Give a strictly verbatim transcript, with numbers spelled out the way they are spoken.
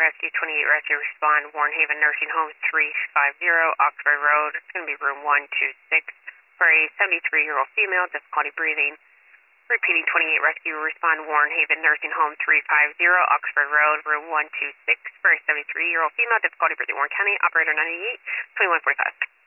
Rescue, twenty-eight Rescue, respond, Warren Haven Nursing Home, three five zero, Oxford Road. It's going to be room one two six for a seventy-three-year-old female, difficulty breathing. Repeating, twenty-eight Rescue, respond, Warren Haven Nursing Home, three five zero, Oxford Road, room one two six for a seventy-three-year-old female, difficulty breathing. Warren County, operator ninety-eight, twenty-one forty-five.